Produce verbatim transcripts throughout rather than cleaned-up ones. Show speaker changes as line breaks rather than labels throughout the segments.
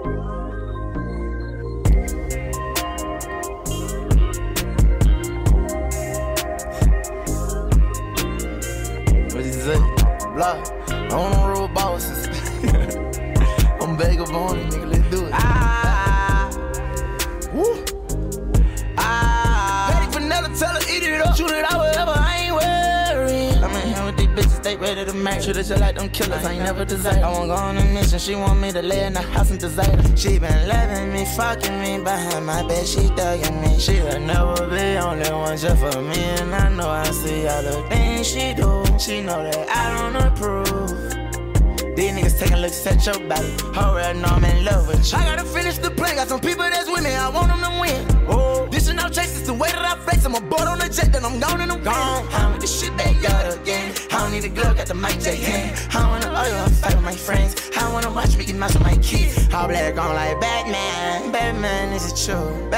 What you say? Blah. I don't know road bosses. I'm vagabond, nigga, let's do it. Ah. Woo. Ah. Patty Vanilla, tell her, eat it up. Shoot it out wherever, I ain't worried. I'm in here with these bitches, they ready to match. Treat it just like them killers, I ain't never desire. I wanna go on a mission, she want me to lay in the house and desire. She been loving me, fucking me, behind my back, she thugging me. She'll never be only one just for me, and I know I see all the things she do. She know that I don't approve. These niggas taking looks at your body. Already know I'm in love with you. I gotta finish the play. Got some people that's with me. I want them to win. Oh, this shit no chase. It's the way that I flex. I'm aboard on the jet, then I'm gone and I'm gone. I'm with this shit they got again. I don't need a glove, got the mic J hand. I wanna argue and fight with my friends. I wanna watch me get match with my kids. All black on like Batman. Batman, is it true?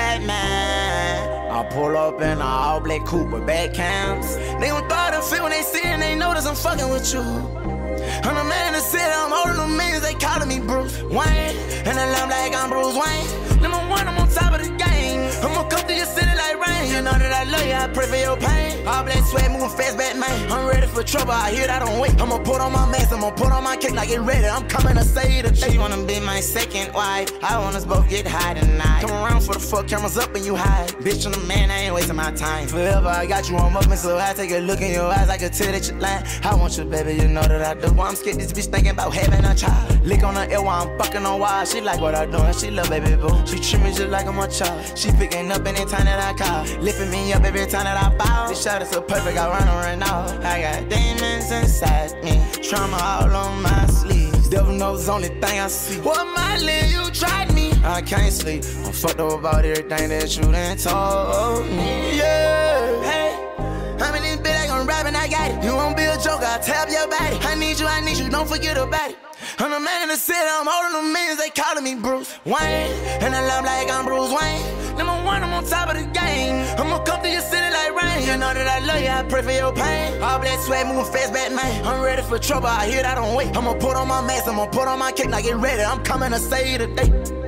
Batman. I pull up in an all black coupe with back cams. They gon' throw the fit when they see it and they notice I'm fucking with you. I'm the man in the city, I'm holding them millions, they calling me Bruce Wayne. And I love like I'm Bruce Wayne. Number one, I'm on top of the game. I'ma come through your city like rain. You know that I love you, I pray for your pain. All black sweat, moving fast, Batman. I'm ready for trouble, I hear that I don't wait. I'ma put on my mask, I'ma put on my kick like it ready. I'm coming to say the day. She wanna be my second wife. I want us both get high tonight. Come around for the fuck, cameras up and you hide. Bitch, I'm the man, I ain't wasting my time. Forever, I got you on muffin, so I take a look in your eyes. I can tell that you're lying. I want you, baby, you know that I do. I'm scared this bitch thinking about having a child. Lick on her ear while I'm fucking on wild. She like what I do and she love baby boo. She treat me just like I'm a child. She picking up anytime that I call. Lifting me up every time that I bow. This shot is so perfect, I run her right now. I got demons inside me. Trauma all on my sleeves. Devil knows the only thing I see. What my live, you tried me. I can't sleep. I'm fucked up about everything that you done told me. Yeah. Hey. I'm in this bed, I gon' rap and I got it. You won't be a joker, I'll tap your body. I need you, I need you, don't forget about it. I'm the man in the city, I'm holding them millions, they calling me Bruce Wayne. And I love like I'm Bruce Wayne. Number one, I'm on top of the game. I'ma come through your city like rain. You know that I love you, I pray for your pain. All black sweat, moving fast, Batman. I'm ready for trouble, I hear that I don't wait. I'ma put on my mask, I'ma put on my kick, now get ready. I'm coming to save the day.